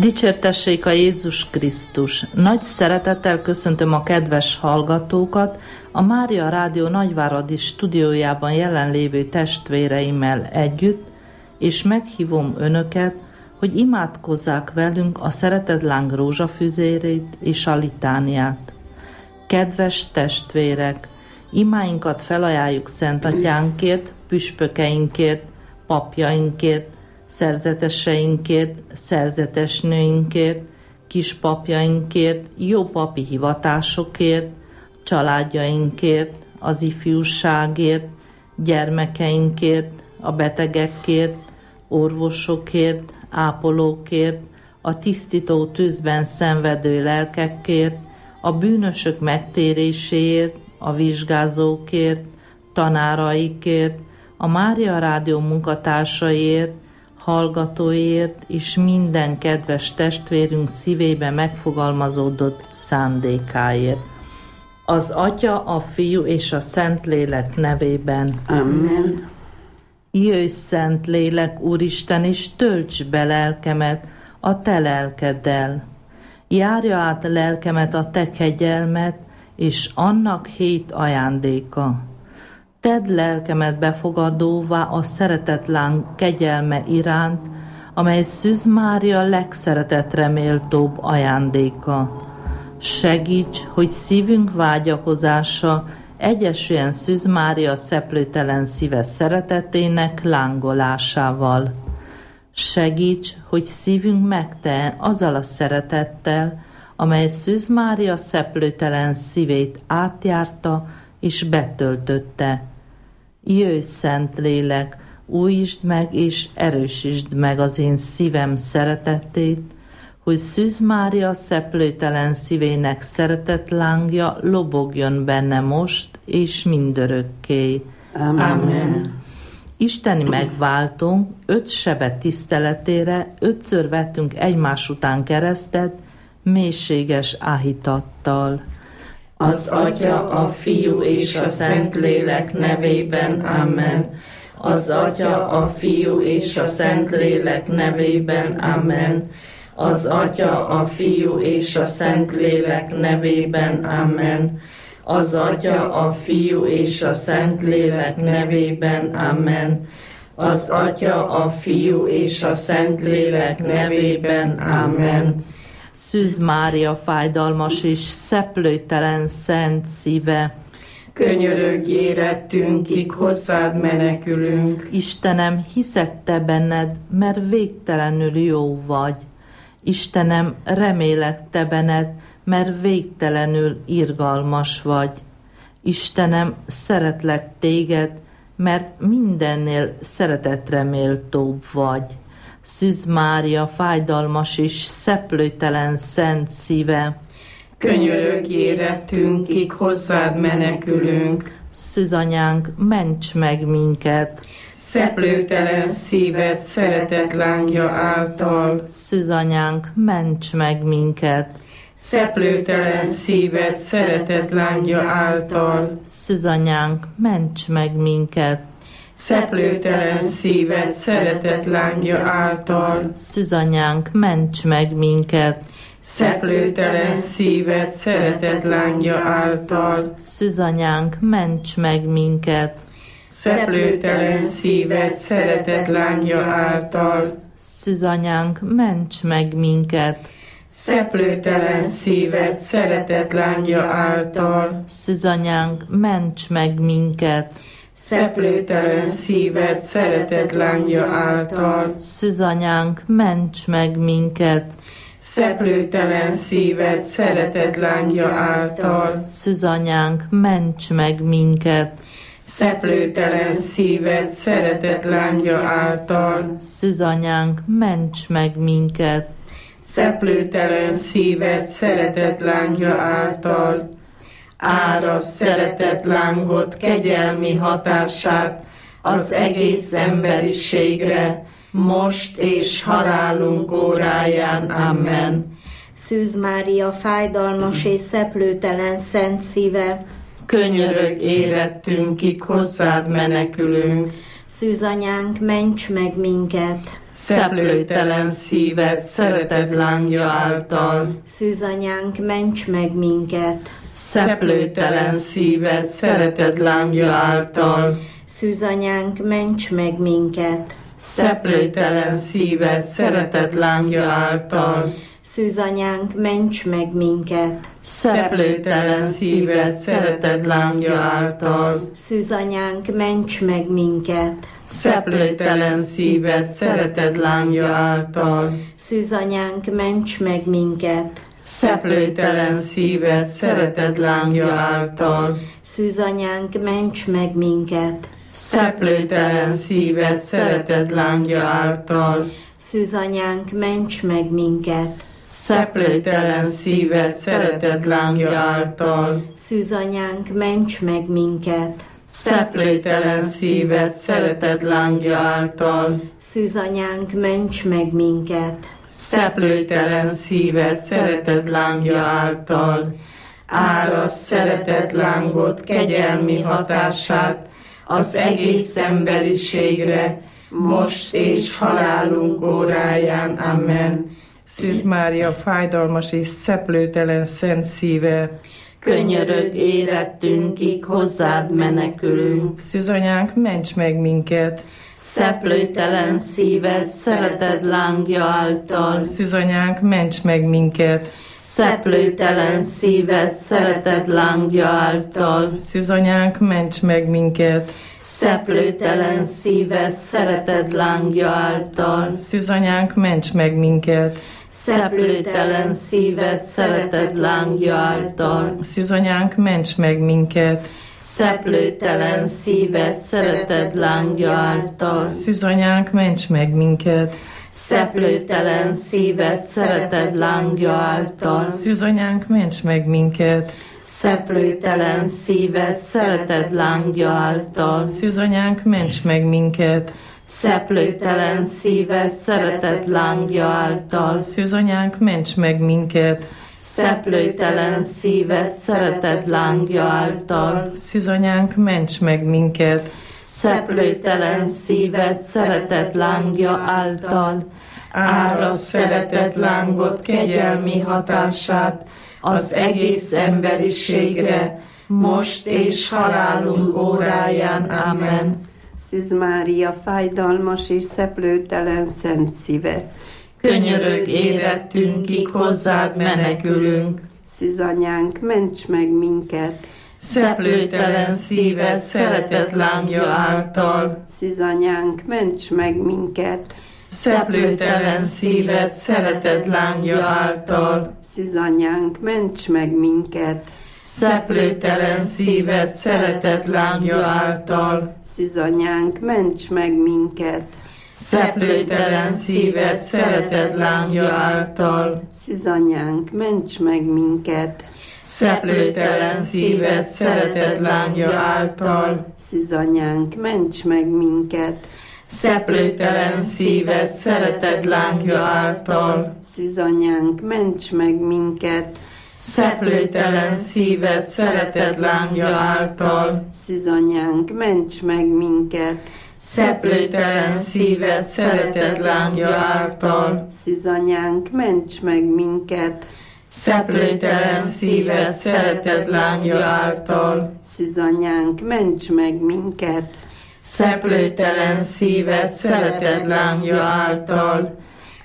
Dicsértessék a Jézus Krisztus! Nagy szeretettel köszöntöm a kedves hallgatókat, a Mária Rádió Nagyváradi stúdiójában jelenlévő testvéreimmel együtt, és meghívom önöket, hogy imádkozzák velünk a szeretetláng rózsafüzérét és a litániát. Kedves testvérek, imáinkat felajánljuk Szent Atyánkért, püspökeinkért, papjainkért, szerzeteseinkért, szerzetesnőinkért, kispapjainkért, jó papi hivatásokért, családjainkért, az ifjúságért, gyermekeinkért, a betegekért, orvosokért, ápolókért, a tisztító tűzben szenvedő lelkekért, a bűnösök megtéréséért, a vizsgázókért, tanáraikért, a Mária Rádió munkatársaiért, hallgatóiért és minden kedves testvérünk szívébe megfogalmazódott szándékáért. Az Atya, a Fiú és a Szentlélek nevében. Amen. Jöjj, Szentlélek, Úristen, és tölts be lelkemet a te lelkeddel. Járja át lelkemet a te kegyelmet, és annak 7 ajándéka. Tedd lelkemet befogadóvá a szeretetláng kegyelme iránt, amely Szűz Mária legszeretetre méltóbb ajándéka. Segíts, hogy szívünk vágyakozása egyesüljen Szűz Mária szeplőtelen szíve szeretetének lángolásával. Segíts, hogy szívünk megteljen azzal a szeretettel, amely Szűz Mária szeplőtelen szívét átjárta és betöltötte. Jöjj, Szentlélek, újítsd meg és erősítsd meg az én szívem szeretetét, hogy Szűz Mária szeplőtelen szívének szeretetlángja lobogjon benne most és mindörökké. Amen. Isteni megváltónk 5 sebet tiszteletére 5-ször vettünk egymás után keresztet, mélységes áhítattal. Az Atya, a Fiú és a Szentlélek nevében. Amen. Az Atya, a Fiú és a Szentlélek nevében. Amen. Az Atya, a Fiú és a Szentlélek nevében. Amen. Az Atya, a Fiú és a Szentlélek nevében. Amen. Az Atya, a Fiú és a Szentlélek nevében. Amen. Szűz Mária fájdalmas és szeplőtelen szent szíve, könyörögj érettünkig, hozzád menekülünk. Istenem, hiszek te benned, mert végtelenül jó vagy. Istenem, remélek te benned, mert végtelenül irgalmas vagy. Istenem, szeretlek téged, mert mindennél szeretetre méltóbb vagy. Szűz Mária fájdalmas és szeplőtelen szent szíve, könyörögj érettünkig, hozzád menekülünk. Szűz Anyánk, ments meg minket! Szeplőtelen szíved szeretetlángja által. Szűz Anyánk, ments meg minket! Szeplőtelen szíved szeretetlángja által. Szűz Anyánk, ments meg minket! Szeplőtelen szíved szeretetlángja által. Szűz Anyánk, ments meg minket! Szeplőtelen szíved szeretetlángja által. Szűz Anyánk, ments meg minket! Szeplőtelen szíved szeretetlángja által. Szűz Anyánk, ments meg minket! Szeplőtelen szíved szeretetlángja által. Szűz Anyánk, ments meg minket! Szeplőtelen szíved szeretetlángja által. Szűz Anyánk, ments meg minket! Szeplőtelen szíved szeretetlángja által. Szűz Anyánk, ments meg minket! Szeplőtelen szíved szeretetlángja által. Szűz Anyánk, ments meg minket! Szeplőtelen szíved szeretetlángja által. Árasz szeretetlángot, kegyelmi hatását az egész emberiségre, most és halálunk óráján. Amen. Szűz Mária fájdalmas és szeplőtelen szent szíve, könyörögj érettünkig, hozzád menekülünk. Szűzanyánk, ments meg minket! Szeplőtelen szíved szeretet lángja által. Szűzanyánk, ments meg minket! Szeplőtelen szíved szeretet lángja által. Szűzanyánk, ments meg minket! Szeplőtelen szíved szeretet lángja által. Szűzanyánk, ments meg minket! Szeplőtelen szíved szeretet lángja által. Szűzanyánk, ments meg minket! Szeplőtelen szíved szeretet lángja által. Szűzanyánk, ments meg minket! Szeplőtelen szíved szeretet lángja által. Szűzanyánk, ments meg minket! Szeplőtelen szíved szeretet lángja által. Szűzanyánk, ments meg minket! Szeplőtelen szíved szeretet lángja által. Szűzanyánk, ments meg minket! Szeplőtelen szíved szeretet lángja által. Szűzanyánk, ments meg minket! Szeplőtelen szíved szeretet lángja által. Árasz szeretet lángot, kegyelmi hatását az egész emberiségre, most és halálunk óráján. Amen. Szűz Mária, fájdalmas és szeplőtelen szent szíve, Könyörög érettünkig, hozzád menekülünk. Szűzanyánk, ments meg minket! Szeplőtelen szíved szeretet lángja által. Szűzanyánk, ments meg minket! Szeplőtelen szíved szeretet lángja által. Szűzanyánk, ments meg minket! Szeplőtelen szíved szeretet lángja által. Szűzanyánk, ments meg minket! Szeplőtelen szíved szeretet lángja által. Szűzanyánk, ments meg minket! Szeplőtelen szíved szeretet lángja által. Szűzanyánk, ments meg minket! Szeplőtelen szíved szeretet lángja által. Szűzanyánk, ments meg minket! Szeplőtelen szíved szeretet lángja által. Szűzanyánk, ments meg minket! Szeplőtelen szíved szeretet lángja által. Szűzanyánk, ments meg minket! Szeplőtelen szíved szeretet lángja által. Szűzanyánk, ments meg minket! Szeplőtelen szíved szeretet lángja által. Árasz szeretet lángot, kegyelmi hatását az egész emberiségre, most és halálunk óráján. Amen. Szűz Mária, fájdalmas és szeplőtelen szent szíve, Könyörög érettünkig, hozzád menekülünk. Szűzanyánk, ments meg minket! Szeplőtelen szíved szeretet lángja által. Szűzanyánk, ments meg minket! Szeplőtelen szíved szeretet lángja által. Szűzanyánk, ments meg minket! Szeplőtelen szíved szeretet lángja által. Szűzanyánk, ments meg minket! Szeplőtelen szíved szeretet lángja által. Szűzanyánk, ments meg minket! Szeplőtelen szíved szeretet lángja által. Szűzanyánk, ments meg minket! Szeplőtelen szíved szeretet lángja által. Szűzanyánk, ments meg minket! Szeplőtelen szíved szeretet lángja által. Szűzanyánk, ments meg minket! Szeplőtelen szíved szeretet lángja által. Szűzanyánk, ments meg minket! Szeplőtelen szíved szeretet lángja által. Szűzanyánk, ments meg minket! Szeplőtelen szíved szeretet lángja által.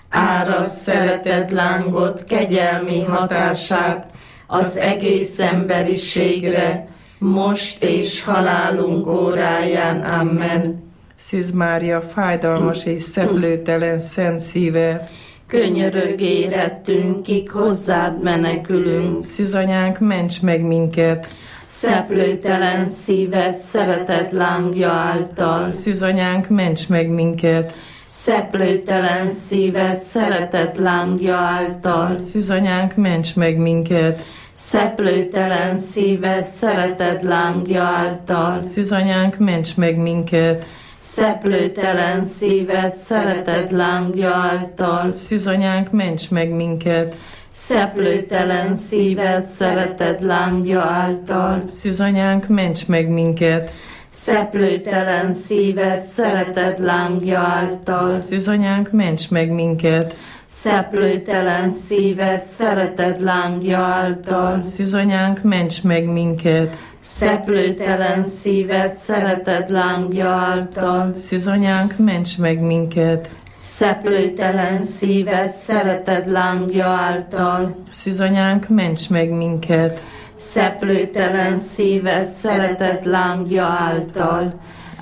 Árasz szeretet lángot, kegyelmi hatását az egész emberiségre, most és halálunk óráján. Amen. Szűz Mária, fájdalmas és szeplőtelen szent szíve, Könyörög érettünkig, hozzád menekülünk. Szűzanyánk, ments meg minket! Szeplőtelen szíved szeretet lángja által. Szűzanyánk, ments meg minket! Szeplőtelen szíved szeretet lángja által. Szűzanyánk, ments meg minket! Szeplőtelen szíved szeretet lángja által. Szűzanyánk, ments meg minket! Szeplőtelen szíved szeretet lángja által. Szűzanyánk, ments meg minket! Szeplőtelen szíved szeretet lángja által. Szűzanyánk, ments meg minket! szeplőtelen szíved szeretet lángja által. Szűzanyánk, ments meg minket! Szeplőtelen szíved szeretet lángja által. Szűzanyánk, ments meg minket! Szeplőtelen szíved szeretet lángja által. Szűzanyánk, ments meg minket! Szeplőtelen szíved szeretet lángja által. Szűzanyánk, ments meg minket! Szeplőtelen szíved szeretet lángja által.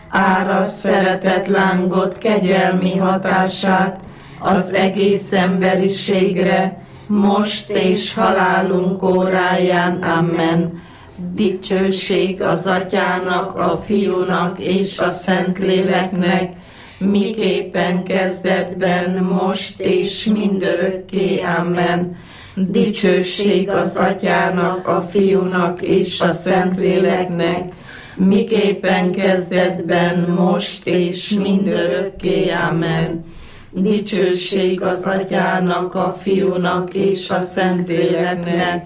Árasz szeretet lángot kegyelmi hatását az egész emberiségre, most és halálunk óráján. Amen. Dicsőség az Atyának, a Fiúnak és a Szentléleknek, miképpen kezdetben, most és mindörökké. Amen. Dicsőség az Atyának, a Fiúnak és a Szentléleknek, miképpen kezdetben, most és mindörökké. Amen. Dicsőség az Atyának, a Fiúnak és a Szentléleknek,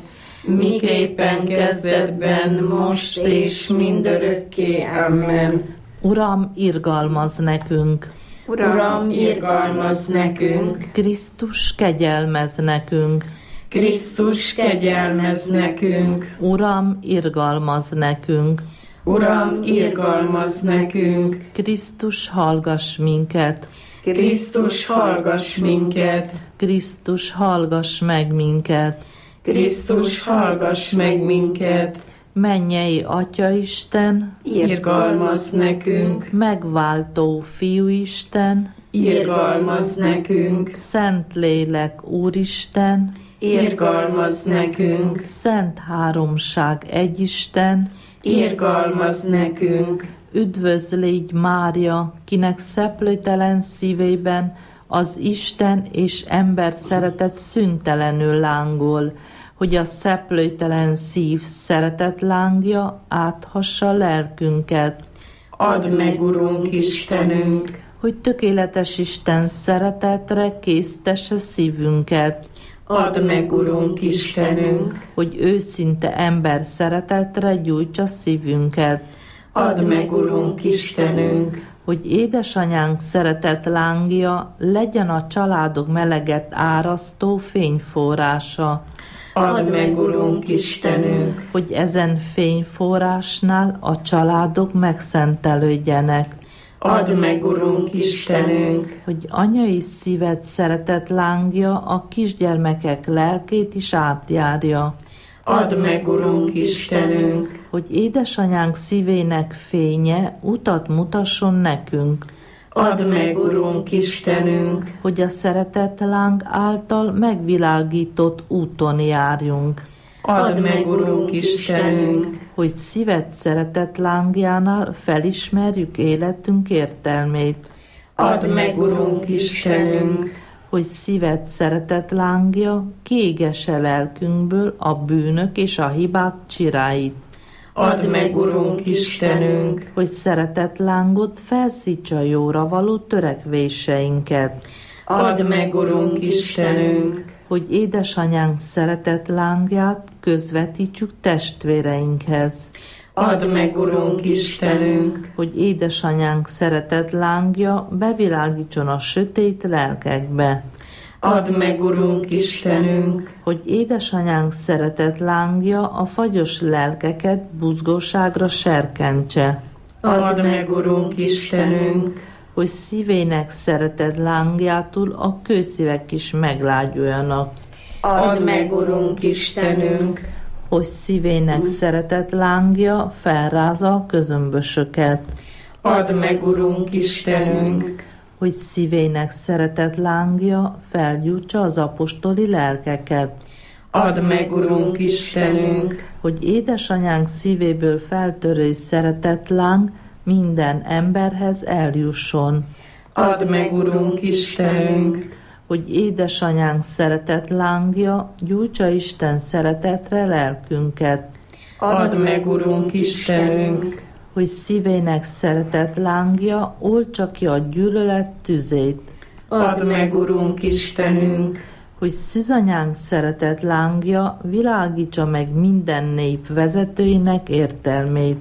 miképpen kezdetben, most és mindörökké. Amen. Uram, irgalmazz nekünk! Uram, irgalmazz nekünk! Krisztus, kegyelmezz nekünk! Krisztus, kegyelmezz nekünk! Uram, irgalmazz nekünk! Uram, irgalmazz nekünk! Krisztus, hallgass minket! Krisztus, hallgass minket! Krisztus, hallgass meg minket! Krisztus, hallgass meg minket! Mennyei Atyaisten, irgalmazz nekünk! megváltó Fiúisten, irgalmazz nekünk! Szentlélek Úristen, irgalmazz nekünk! Szent Háromság egyisten, irgalmazz nekünk! üdvözlégy Mária, kinek szeplőtelen szívében az Isten és ember szeretet szüntelenül lángol, hogy a szeplőtelen szív szeretet lángja áthassa lelkünket. Add meg, Urunk Istenünk, hogy tökéletes Isten szeretetre késztesse szívünket. Add meg, Urunk Istenünk, hogy őszinte ember szeretetre gyújtsa szívünket. Add meg, Urunk Istenünk, hogy édesanyánk szeretet lángja legyen a családok meleget árasztó fényforrása. Add meg, Urunk Istenünk, hogy ezen fényforrásnál a családok megszentelődjenek. Add meg, Urunk Istenünk, hogy anyai szíved szeretet lángja a kisgyermekek lelkét is átjárja. Add meg, Urunk Istenünk, hogy édesanyánk szívének fénye utat mutasson nekünk. Add meg, Urunk Istenünk, hogy a szeretet láng által megvilágított úton járjunk. Add meg, Urunk Istenünk, hogy szíved szeretet lángjánál felismerjük életünk értelmét. Add meg, Urunk Istenünk, hogy szíved szeretet lángja kiégesse lelkünkből a bűnök és a hibák csiráit. Add meg, Urunk Istenünk, hogy szeretet lángot felszítsa jóra való törekvéseinket. Add meg, Urunk Istenünk, hogy édesanyánk szeretet lángját közvetítsük testvéreinkhez. Add meg, Urunk Istenünk, hogy édesanyánk szeretet lángja bevilágítson a sötét lelkekbe. Add meg, Urunk Istenünk, hogy édesanyánk szeretet lángja a fagyos lelkeket buzgóságra serkentse. Add meg, Urunk Istenünk, hogy szívének szeretet lángjától a kőszívek is meglágyuljanak. Add meg, Urunk Istenünk, hogy szívének szeretet lángja felrázza a közömbösöket. Add meg, Urunk Istenünk, hogy szívének szeretet lángja felgyújtsa az apostoli lelkeket. Add meg, Urunk Istenünk, hogy édesanyánk szívéből feltörő szeretet láng minden emberhez eljusson. Add meg, Urunk Istenünk, hogy édesanyánk szeretet lángja gyújtsa Isten szeretetre lelkünket. Add meg, Urunk Istenünk, hogy szívének szeretet lángja oltsa ki a gyűlölet tüzét. Add meg, Urunk Istenünk, hogy szűzanyánk szeretet lángja világítsa meg minden nép vezetőinek értelmét.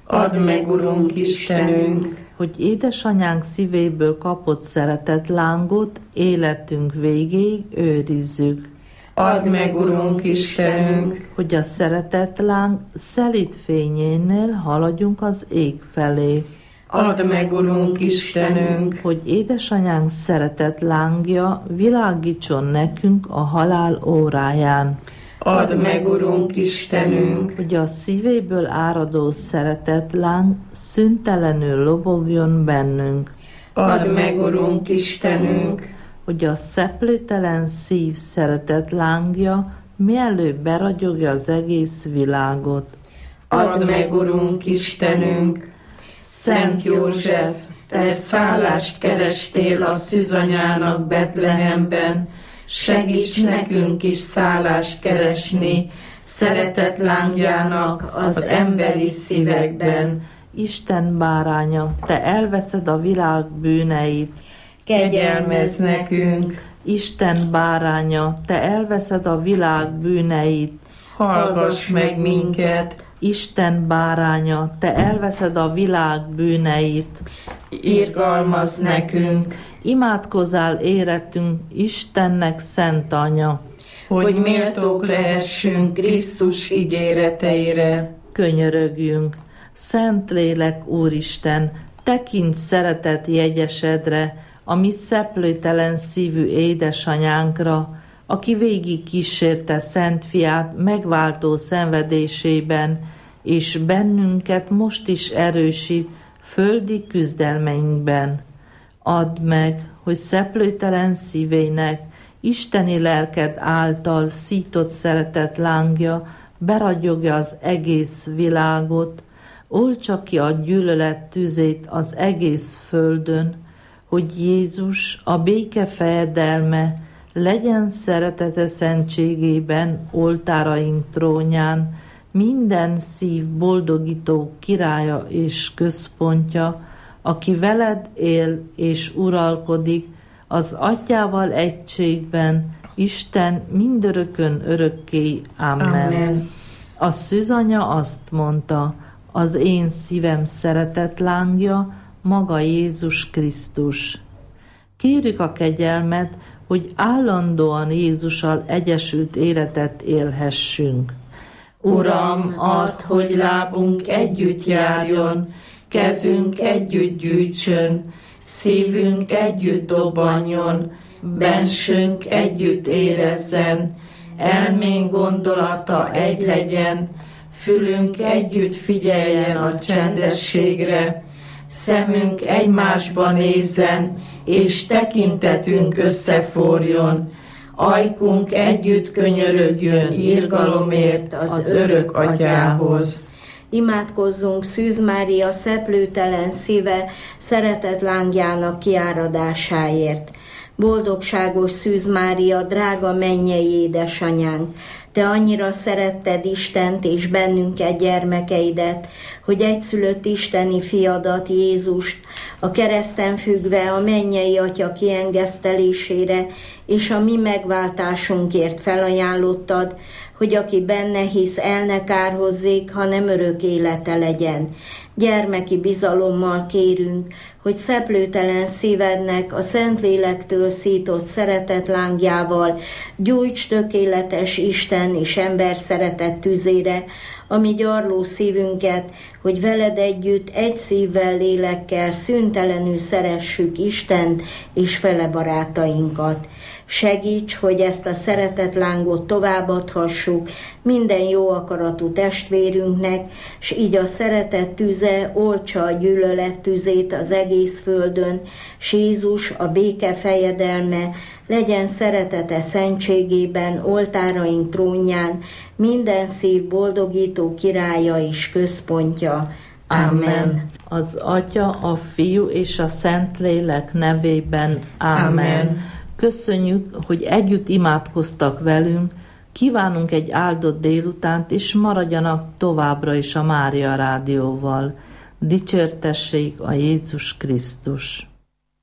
Add meg, Urunk Istenünk, hogy édesanyánk szívéből kapott szeretetlángot életünk végéig őrizzük. Add meg, Urunk Istenünk, hogy a szeretetláng szelíd fényénél haladjunk az ég felé. Add meg, Urunk Istenünk, hogy édesanyánk szeretetlángja világítson nekünk a halál óráján. Add meg, Urunk Istenünk, hogy a szívéből áradó szeretetláng szüntelenül lobogjon bennünk. Add meg, Urunk Istenünk, hogy a szeplőtelen szív szeretetlángja mielőbb beragyogja az egész világot. Add meg, Urunk Istenünk, Szent József, te szállást kerestél a szűzanyának Betlehemben, segíts nekünk is szállást keresni szeretetlángjánnak az emberi szívekben. Isten báránya, te elveszed a világ bűneit. Kegyelmezz nekünk. Isten báránya, te elveszed a világ bűneit. Hallgass meg minket. Isten báránya, te elveszed a világ bűneit. Irgalmazz nekünk. Imádkozzál érettünk Istennek szent anya, hogy méltók lehessünk Krisztus ígéreteire. Könyörögjünk. Szentlélek Úristen, tekints szeretet jegyesedre, a mi szeplőtelen szívű édesanyánkra, aki végig kísérte Szent Fiát megváltó szenvedésében, és bennünket most is erősít földi küzdelmeinkben. Add meg, hogy szeplőtelen szívének, isteni lelked által szított szeretet lángja beragyogja az egész világot, oltsa ki a gyűlölet tüzét az egész földön, hogy Jézus, a béke fejedelme, legyen szeretete szentségében oltáraink trónján, minden szív boldogító királya és központja, aki veled él és uralkodik, az Atyával egységben, Isten mindörökön örökké. Amen. Amen. A szűzanya azt mondta, az én szívem szeretetlángja, maga Jézus Krisztus. Kérjük a kegyelmet, hogy állandóan Jézussal egyesült életet élhessünk. Uram, add, hogy lábunk együtt járjon, kezünk együtt gyűjtsön, szívünk együtt dobbanjon, bensőnk együtt érezzen, elménk gondolata egy legyen, fülünk együtt figyeljen a csendességre, szemünk egymásba nézzen, és tekintetünk összeforjon, ajkunk együtt könyörögjön irgalomért az örök Atyához. Imádkozzunk Szűz Mária szeplőtelen szíve szeretetlángjának kiáradásáért. Boldogságos Szűz Mária, drága mennyei édesanyánk, te annyira szeretted Istent és bennünket, gyermekeidet, hogy egyszülött isteni fiadat, Jézust, a kereszten függve a mennyei Atya kiengesztelésére és a mi megváltásunkért felajánlottad, hogy aki benne hisz, el ne kárhozzék, hanem örök élete legyen. Gyermeki bizalommal kérünk, hogy szeplőtelen szívednek a Szentlélektől szított szeretetlángjával gyújts tökéletes Isten és ember szeretet tüzére, ami gyarló szívünket, hogy veled együtt egy szívvel, lélekkel szüntelenül szeressük Istent és fele barátainkat. Segíts, hogy ezt a szeretetlángot továbbadhassuk minden jó akaratú testvérünknek, s így a szeretet tüze oltsa a gyűlölet tüzét az egész földön, s Jézus, a béke fejedelme, legyen szeretete szentségében, oltáraink trónján, minden szív boldogító királya és központja. Amen. Az Atya, a Fiú és a Szentlélek nevében. Amen. Köszönjük, hogy együtt imádkoztak velünk, kívánunk egy áldott délutánt, és maradjanak továbbra is a Mária Rádióval. Dicsértessék a Jézus Krisztus!